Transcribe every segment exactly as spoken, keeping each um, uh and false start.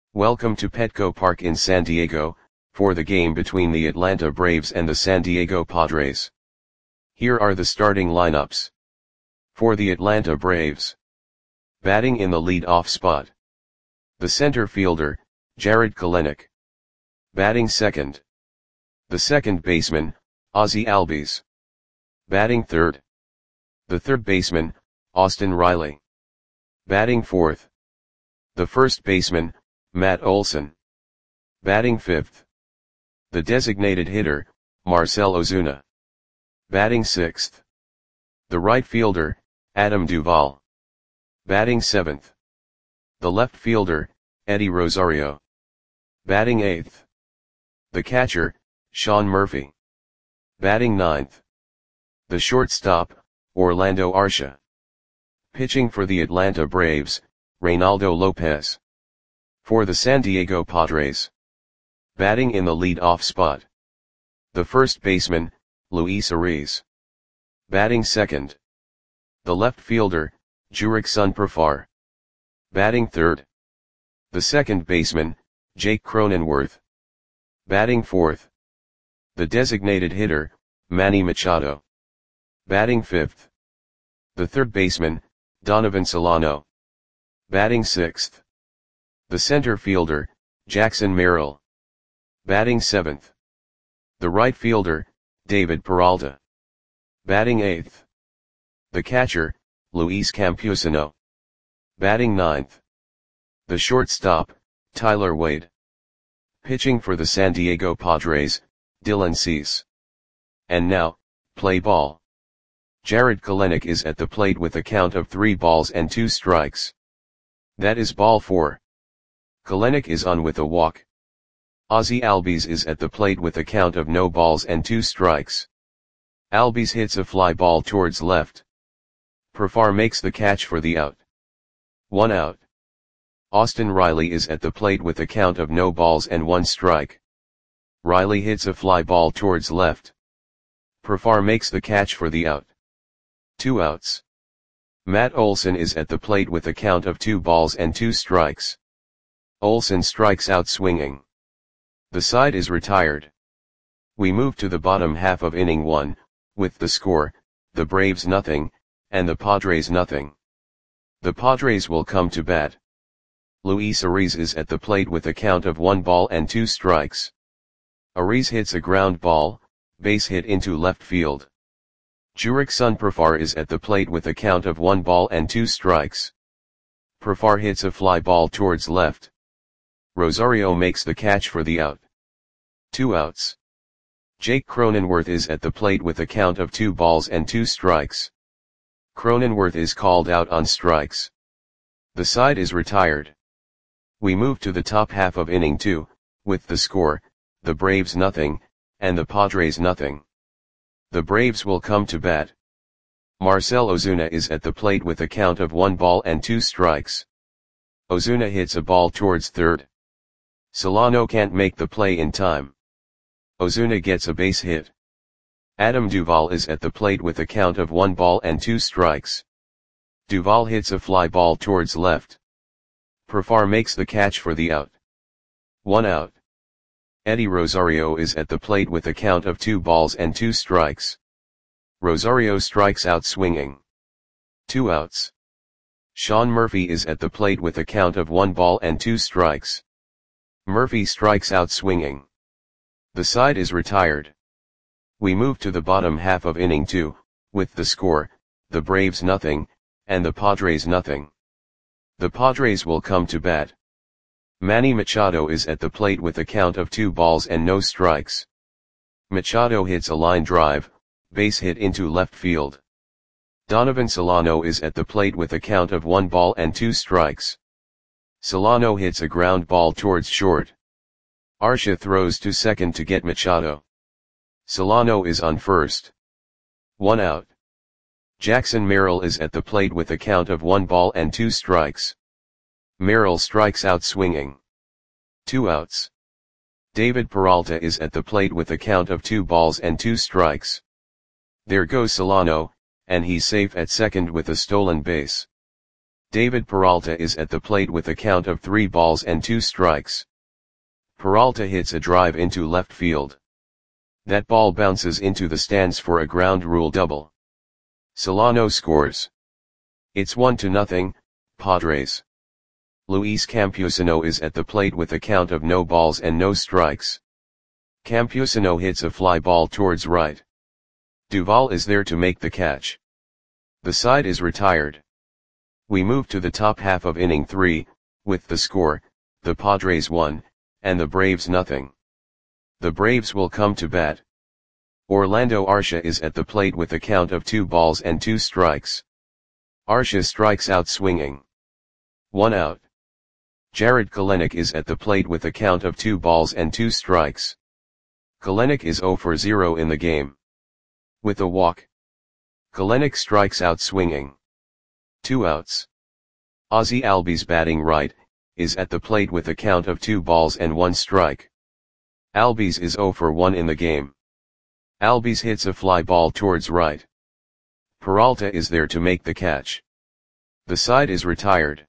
Welcome to Petco Park in San Diego, for the game between the Atlanta Braves and the San Diego Padres. Here are the starting lineups. For the Atlanta Braves. Batting in the lead-off spot. The center fielder, Jarred Kelenic. Batting second. The second baseman, Ozzie Albies. Batting third. The third baseman, Austin Riley. Batting fourth. The first baseman, Matt Olson. Batting fifth. The designated hitter, Marcell Ozuna. Batting sixth. The right fielder, Adam Duvall. Batting seventh. The left fielder, Eddie Rosario. Batting eighth. The catcher, Sean Murphy. Batting ninth. The shortstop, Orlando Arcia. Pitching for the Atlanta Braves, Reynaldo Lopez. For the San Diego Padres. Batting in the lead-off spot. The first baseman, Luis Arraez. Batting second. The left fielder, Jurickson Profar. Batting third. The second baseman, Jake Cronenworth. Batting fourth. The designated hitter, Manny Machado. Batting fifth. The third baseman, Donovan Solano. Batting sixth. The center fielder, Jackson Merrill. Batting seventh. The right fielder, David Peralta. Batting eighth. The catcher, Luis Campusano. Batting ninth. The shortstop, Tyler Wade. Pitching for the San Diego Padres, Dylan Cease. And now, play ball. Jarred Kelenic is at the plate with a count of three balls and two strikes. That is ball four. Kelenic is on with a walk. Ozzie Albies is at the plate with a count of no balls and two strikes. Albies hits a fly ball towards left. Profar makes the catch for the out. One out. Austin Riley is at the plate with a count of no balls and one strike. Riley hits a fly ball towards left. Profar makes the catch for the out. Two outs. Matt Olson is at the plate with a count of two balls and two strikes. Olson strikes out swinging. The side is retired. We move to the bottom half of inning one, with the score, the Braves nothing, and the Padres nothing. The Padres will come to bat. Luis Arraez is at the plate with a count of one ball and two strikes. Arraez hits a ground ball, base hit into left field. Jurickson Profar is at the plate with a count of one ball and two strikes. Profar hits a fly ball towards left. Rosario makes the catch for the out. Two outs. Jake Cronenworth is at the plate with a count of two balls and two strikes. Cronenworth is called out on strikes. The side is retired. We move to the top half of inning two, with the score, the Braves nothing, and the Padres nothing. The Braves will come to bat. Marcell Ozuna is at the plate with a count of one ball and two strikes. Ozuna hits a ball towards third. Solano can't make the play in time. Ozuna gets a base hit. Adam Duvall is at the plate with a count of one ball and two strikes. Duvall hits a fly ball towards left. Profar makes the catch for the out. One out. Eddie Rosario is at the plate with a count of two balls and two strikes. Rosario strikes out swinging. Two outs. Sean Murphy is at the plate with a count of one ball and two strikes. Murphy strikes out swinging. The side is retired. We move to the bottom half of inning two, with the score, the Braves nothing, and the Padres nothing. The Padres will come to bat. Manny Machado is at the plate with a count of two balls and no strikes. Machado hits a line drive, base hit into left field. Donovan Solano is at the plate with a count of one ball and two strikes. Solano hits a ground ball towards short. Arcia throws to second to get Machado. Solano is on first. One out. Jackson Merrill is at the plate with a count of one ball and two strikes. Merrill strikes out swinging. Two outs. David Peralta is at the plate with a count of two balls and two strikes. There goes Solano, and he's safe at second with a stolen base. David Peralta is at the plate with a count of three balls and two strikes. Peralta hits a drive into left field. That ball bounces into the stands for a ground rule double. Solano scores. It's one to nothing, Padres. Luis Campusano is at the plate with a count of no balls and no strikes. Campusano hits a fly ball towards right. Duvall is there to make the catch. The side is retired. We move to the top half of inning three, with the score, the Padres one, and the Braves nothing. The Braves will come to bat. Orlando Arcia is at the plate with a count of two balls and two strikes. Arcia strikes out swinging. One out. Jarred Kelenic is at the plate with a count of two balls and two strikes. Kelenic is zero for zero in the game. With a walk. Kelenic strikes out swinging. Two outs. Ozzie Albies batting right, is at the plate with a count of two balls and one strike. Albies is zero for one in the game. Albies hits a fly ball towards right. Peralta is there to make the catch. The side is retired.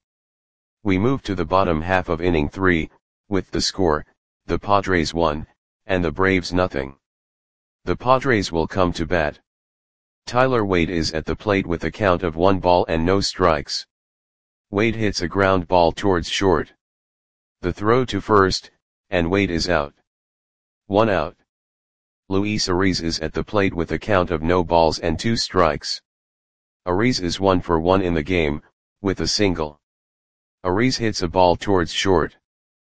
We move to the bottom half of inning three, with the score, the Padres one, and the Braves nothing. The Padres will come to bat. Tyler Wade is at the plate with a count of one ball and no strikes. Wade hits a ground ball towards short. The throw to first, and Wade is out. One out. Luis Ariz is at the plate with a count of no balls and two strikes. Ariz is one for one in the game, with a single. Ariz hits a ball towards short.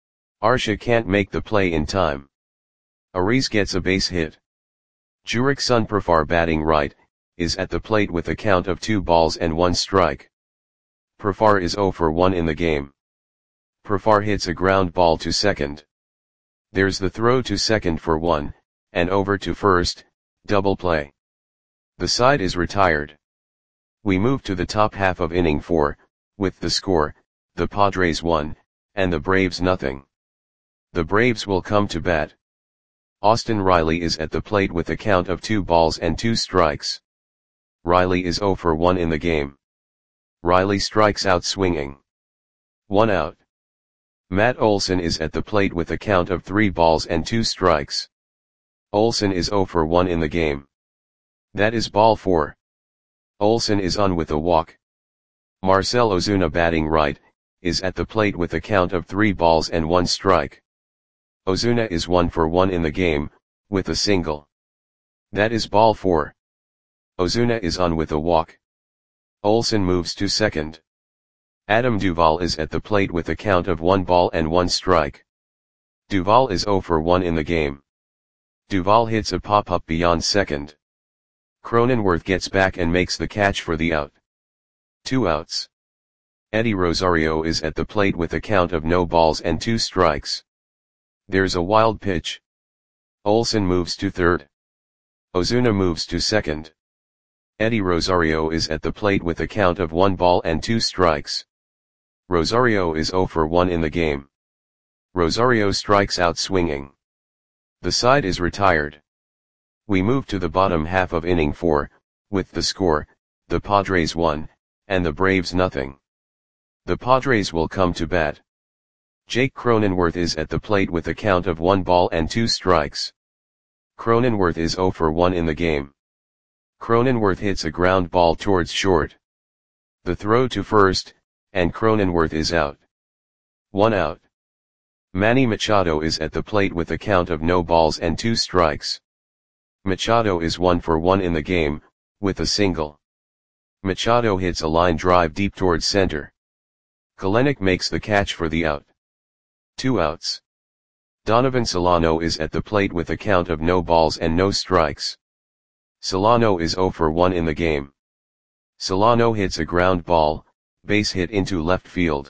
Arcia can't make the play in time. Ariz gets a base hit. Jurickson Profar batting right, is at the plate with a count of two balls and one strike. Profar is zero for one in the game. Profar hits a ground ball to second. There's the throw to second for one, and over to first, double play. The side is retired. We move to the top half of inning four, with the score, the Padres one, and the Braves nothing. The Braves will come to bat. Austin Riley is at the plate with a count of two balls and two strikes. Riley is zero for one in the game. Riley strikes out swinging. One out. Matt Olson is at the plate with a count of three balls and two strikes. Olson is zero for one in the game. That is ball four. Olson is on with a walk. Marcell Ozuna batting right, is at the plate with a count of three balls and one strike. Ozuna is one for one in the game, with a single. That is ball four. Ozuna is on with a walk. Olson moves to second. Adam Duvall is at the plate with a count of one ball and one strike. Duvall is zero for one in the game. Duvall hits a pop-up beyond second. Cronenworth gets back and makes the catch for the out. Two outs. Eddie Rosario is at the plate with a count of no balls and two strikes. There's a wild pitch. Olson moves to third. Ozuna moves to second. Eddie Rosario is at the plate with a count of one ball and two strikes. Rosario is zero for one in the game. Rosario strikes out swinging. The side is retired. We move to the bottom half of inning four, with the score, the Padres one, and the Braves nothing. The Padres will come to bat. Jake Cronenworth is at the plate with a count of one ball and two strikes. Cronenworth is zero for one in the game. Cronenworth hits a ground ball towards short. The throw to first, and Cronenworth is out. One out. Manny Machado is at the plate with a count of no balls and two strikes. Machado is one for one in the game, with a single. Machado hits a line drive deep towards center. Kelenic makes the catch for the out. Two outs. Donovan Solano is at the plate with a count of no balls and no strikes. Solano is zero for one in the game. Solano hits a ground ball, base hit into left field.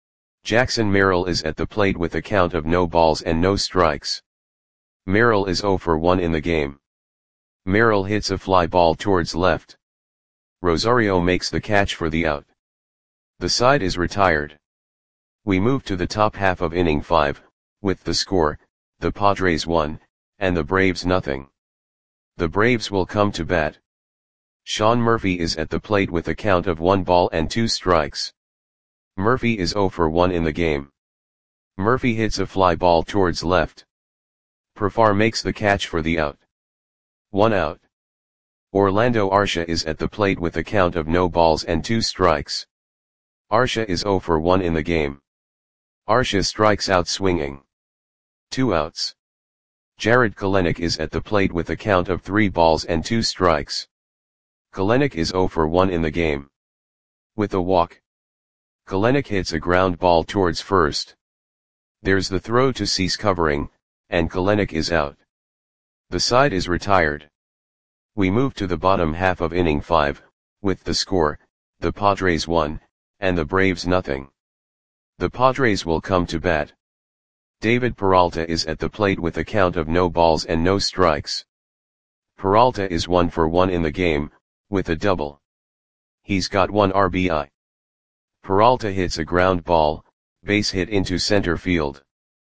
Jackson Merrill is at the plate with a count of no balls and no strikes. Merrill is zero for one in the game. Merrill hits a fly ball towards left. Rosario makes the catch for the out. The side is retired. We move to the top half of inning five, with the score, the Padres one, and the Braves nothing. The Braves will come to bat. Sean Murphy is at the plate with a count of one ball and two strikes. Murphy is zero for one in the game. Murphy hits a fly ball towards left. Profar makes the catch for the out. One out. Orlando Arcia is at the plate with a count of no balls and two strikes. Arcia is zero for one in the game. Arcia strikes out swinging. Two outs. Jared Kelenic is at the plate with a count of three balls and two strikes. Kelenic is zero for one in the game. With a walk. Kelenic hits a ground ball towards first. There's the throw to cease covering, and Kelenic is out. The side is retired. We move to the bottom half of inning five, with the score, the Padres one, and the Braves nothing. The Padres will come to bat. David Peralta is at the plate with a count of no balls and no strikes. Peralta is one for one in the game, with a double. He's got one R B I. Peralta hits a ground ball, base hit into center field.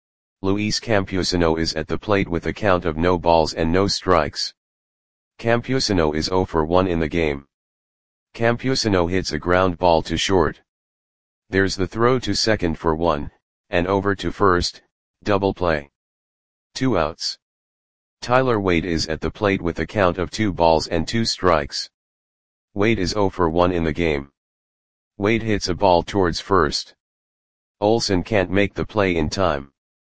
Luis Campusano is at the plate with a count of no balls and no strikes. Campusano is zero for one in the game. Campusano hits a ground ball to short. There's the throw to second for one, and over to first, double play. Two outs. Tyler Wade is at the plate with a count of two balls and two strikes. Wade is zero for one in the game. Wade hits a ball towards first. Olson can't make the play in time.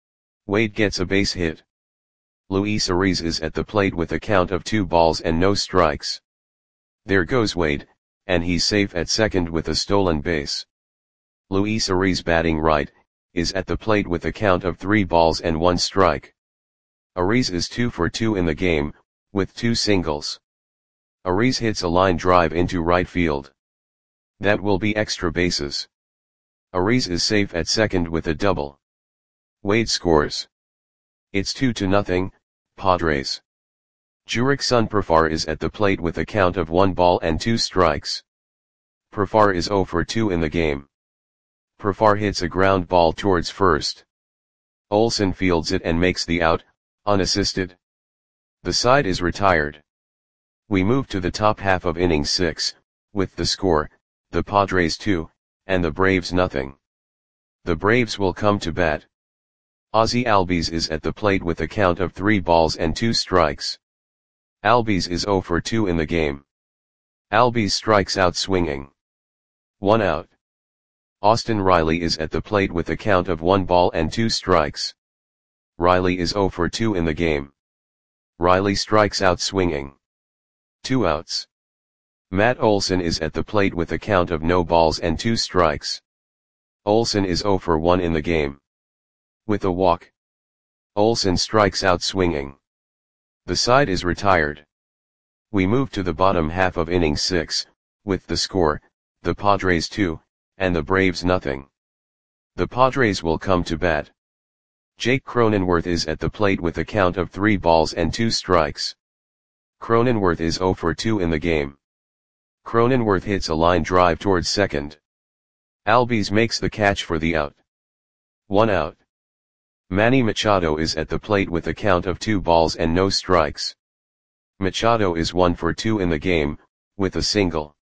Wade gets a base hit. Luis Ariz is at the plate with a count of two balls and no strikes. There goes Wade, and he's safe at second with a stolen base. Luis Ariz, batting right, is at the plate with a count of three balls and one strike. Ariz is two for two in the game, with two singles. Ariz hits a line drive into right field. That will be extra bases. Ariz is safe at second with a double. Wade scores. It's two to nothing, Padres. Jurickson Profar is at the plate with a count of one ball and two strikes. Profar is zero for two in the game. Profar hits a ground ball towards first. Olson fields it and makes the out, unassisted. The side is retired. We move to the top half of inning six, with the score, the Padres two, and the Braves nothing. The Braves will come to bat. Ozzie Albies is at the plate with a count of three balls and two strikes. Albies is zero for two in the game. Albies strikes out swinging. One out. Austin Riley is at the plate with a count of one ball and two strikes. Riley is zero for two in the game. Riley strikes out swinging. Two outs. Matt Olson is at the plate with a count of no balls and two strikes. Olson is zero for one in the game. With a walk. Olson strikes out swinging. The side is retired. We move to the bottom half of inning six, with the score, the Padres two, and the Braves nothing. The Padres will come to bat. Jake Cronenworth is at the plate with a count of three balls and two strikes. Cronenworth is zero for two in the game. Cronenworth hits a line drive towards second. Albies makes the catch for the out. One out. Manny Machado is at the plate with a count of two balls and no strikes. Machado is one for two in the game, with a single.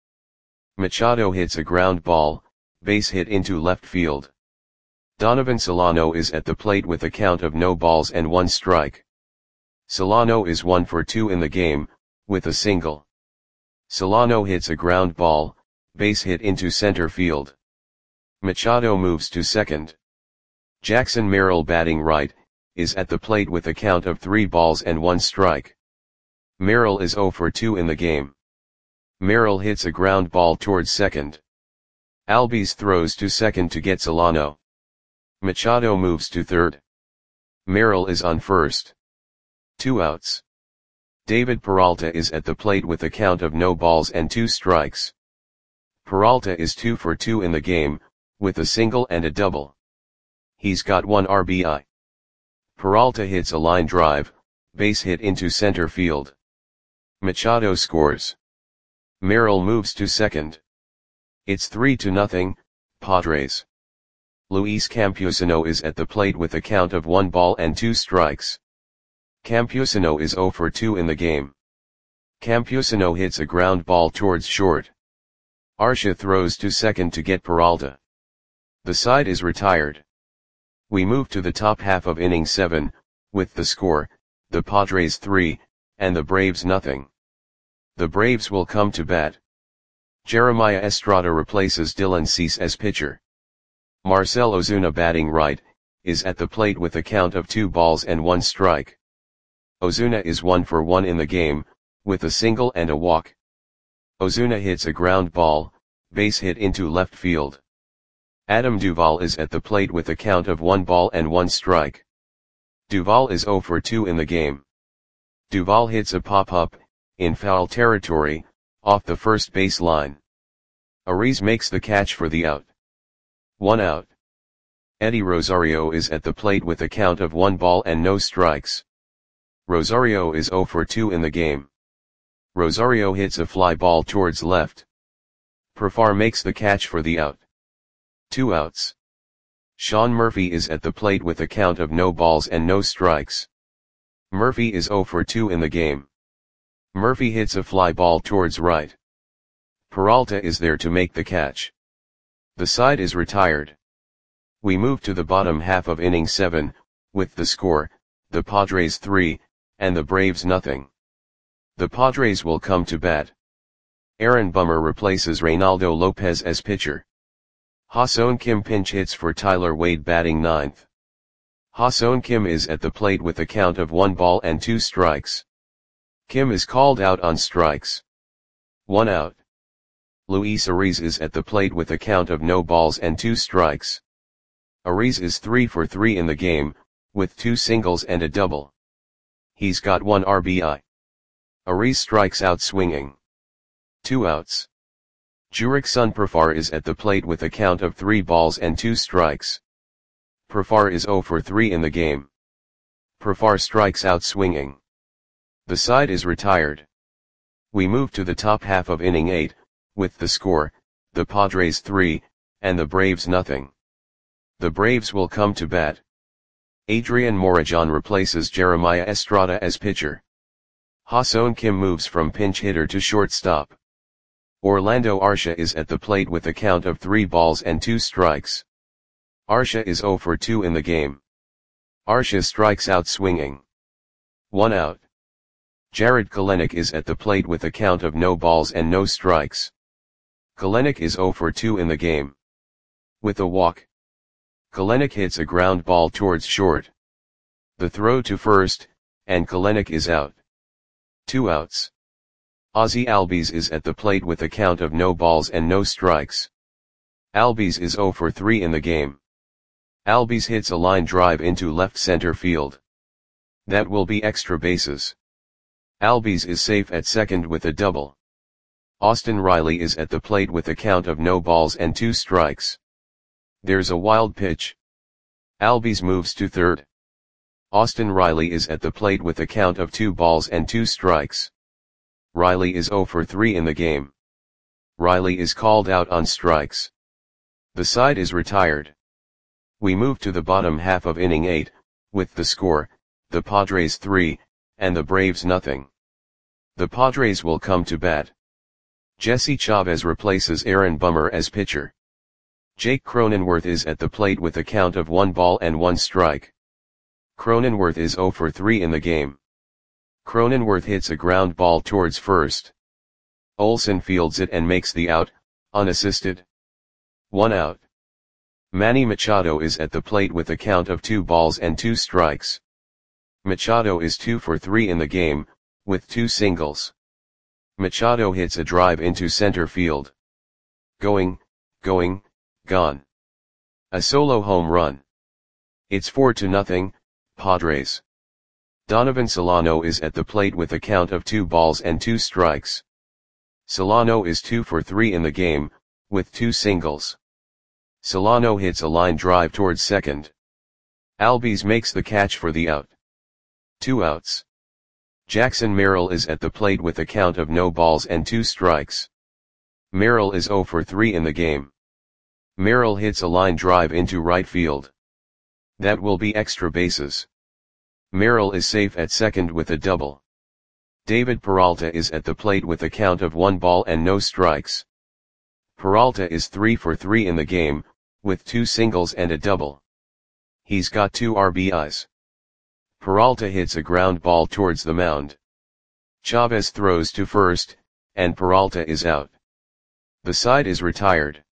Machado hits a ground ball, base hit into left field. Donovan Solano is at the plate with a count of no balls and one strike. Solano is one for two in the game, with a single. Solano hits a ground ball, base hit into center field. Machado moves to second. Jackson Merrill, batting right, is at the plate with a count of three balls and one strike. Merrill is zero for two in the game. Merrill hits a ground ball towards second. Albies throws to second to get Solano. Machado moves to third. Merrill is on first. Two outs. David Peralta is at the plate with a count of no balls and two strikes. Peralta is two for two in the game, with a single and a double. He's got one R B I. Peralta hits a line drive, base hit into center field. Machado scores. Merrill moves to second. It's three to nothing, Padres. Luis Campusano is at the plate with a count of one ball and two strikes. Campusano is zero for two in the game. Campusano hits a ground ball towards short. Arcia throws to second to get Peralta. The side is retired. We move to the top half of inning seven, with the score, the Padres three, and the Braves nothing. The Braves will come to bat. Jeremiah Estrada replaces Dylan Cease as pitcher. Marcell Ozuna, batting right, is at the plate with a count of two balls and one strike. Ozuna is one for one in the game, with a single and a walk. Ozuna hits a ground ball, base hit into left field. Adam Duvall is at the plate with a count of one ball and one strike. Duvall is zero for two in the game. Duvall hits a pop-up, in foul territory, off the first base line. Ariz makes the catch for the out. One out. Eddie Rosario is at the plate with a count of one ball and no strikes. Rosario is zero for two in the game. Rosario hits a fly ball towards left. Profar makes the catch for the out. Two outs. Sean Murphy is at the plate with a count of no balls and no strikes. Murphy is zero for two in the game. Murphy hits a fly ball towards right. Peralta is there to make the catch. The side is retired. We move to the bottom half of inning seven, with the score, the Padres three, and the Braves nothing. The Padres will come to bat. Aaron Bummer replaces Reynaldo Lopez as pitcher. Ha-Seong Kim pinch hits for Tyler Wade, batting ninth. Ha-Seong Kim is at the plate with a count of one ball and two strikes. Kim is called out on strikes. One out. Luis Ariz is at the plate with a count of no balls and two strikes. Ariz is three for three in the game, with two singles and a double. He's got one R B I. Ariz strikes out swinging. Two outs. Jurickson Profar is at the plate with a count of three balls and two strikes. Profar is zero for three in the game. Profar strikes out swinging. The side is retired. We move to the top half of inning eight, with the score, the Padres three, and the Braves nothing. The Braves will come to bat. Adrian Morejon replaces Jeremiah Estrada as pitcher. Ha-Seong Kim moves from pinch hitter to shortstop. Orlando Arcia is at the plate with a count of three balls and two strikes. Arcia is zero for two in the game. Arcia strikes out swinging. One out. Jared Kelenic is at the plate with a count of no balls and no strikes. Kelenic is zero for two in the game. With a walk. Kelenic hits a ground ball towards short. The throw to first, and Kelenic is out. Two outs. Ozzie Albies is at the plate with a count of no balls and no strikes. Albies is zero for three in the game. Albies hits a line drive into left center field. That will be extra bases. Albies is safe at second with a double. Austin Riley is at the plate with a count of no balls and two strikes. There's a wild pitch. Albies moves to third. Austin Riley is at the plate with a count of two balls and two strikes. Riley is zero for three in the game. Riley is called out on strikes. The side is retired. We move to the bottom half of inning eight, with the score, the Padres three, and the Braves nothing. The Padres will come to bat. Jesse Chavez replaces Aaron Bummer as pitcher. Jake Cronenworth is at the plate with a count of one ball and one strike. Cronenworth is zero for three in the game. Cronenworth hits a ground ball towards first. Olsen fields it and makes the out, unassisted. One out. Manny Machado is at the plate with a count of two balls and two strikes. Machado is two for three in the game, with two singles. Machado hits a drive into center field. Going, going, gone. A solo home run. It's four to nothing, Padres. Donovan Solano is at the plate with a count of two balls and two strikes. Solano is two for three in the game, with two singles. Solano hits a line drive towards second. Albies makes the catch for the out. Two outs. Jackson Merrill is at the plate with a count of no balls and two strikes. Merrill is zero for three in the game. Merrill hits a line drive into right field. That will be extra bases. Merrill is safe at second with a double. David Peralta is at the plate with a count of one ball and no strikes. Peralta is three for three in the game, with two singles and a double. He's got two R B Is. Peralta hits a ground ball towards the mound. Chavez throws to first, and Peralta is out. The side is retired.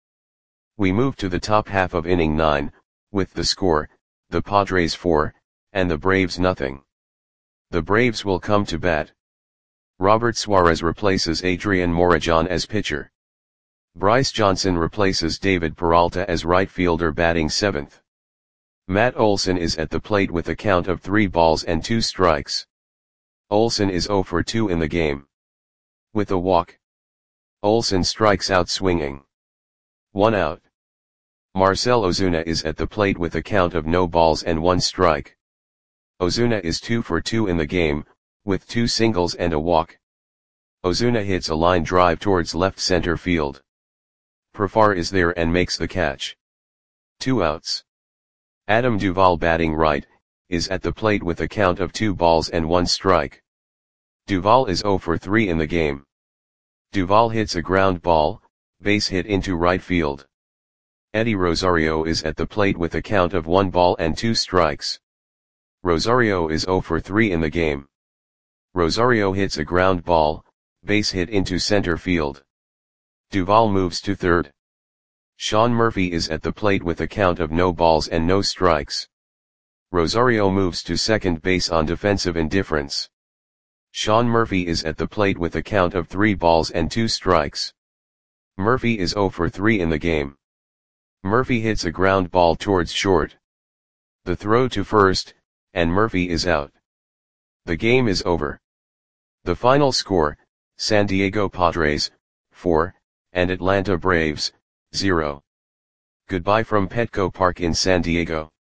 We move to the top half of inning nine, with the score, the Padres four, and the Braves nothing. The Braves will come to bat. Robert Suarez replaces Adrian Morejon as pitcher. Bryce Johnson replaces David Peralta as right fielder batting seventh. Matt Olson is at the plate with a count of three balls and two strikes. Olson is zero for two in the game. With a walk. Olson strikes out swinging. One out. Marcell Ozuna is at the plate with a count of no balls and one strike. Ozuna is two for two in the game, with two singles and a walk. Ozuna hits a line drive towards left center field. Profar is there and makes the catch. Two outs. Adam Duvall batting right, is at the plate with a count of two balls and one strike. Duvall is zero for three in the game. Duvall hits a ground ball, base hit into right field. Eddie Rosario is at the plate with a count of one ball and two strikes. Rosario is zero for three in the game. Rosario hits a ground ball, base hit into center field. Duvall moves to third. Sean Murphy is at the plate with a count of no balls and no strikes. Rosario moves to second base on defensive indifference. Sean Murphy is at the plate with a count of three balls and two strikes. Murphy is zero for three in the game. Murphy hits a ground ball towards short. The throw to first, and Murphy is out. The game is over. The final score, San Diego Padres, four, and Atlanta Braves, zero. Goodbye from Petco Park in San Diego.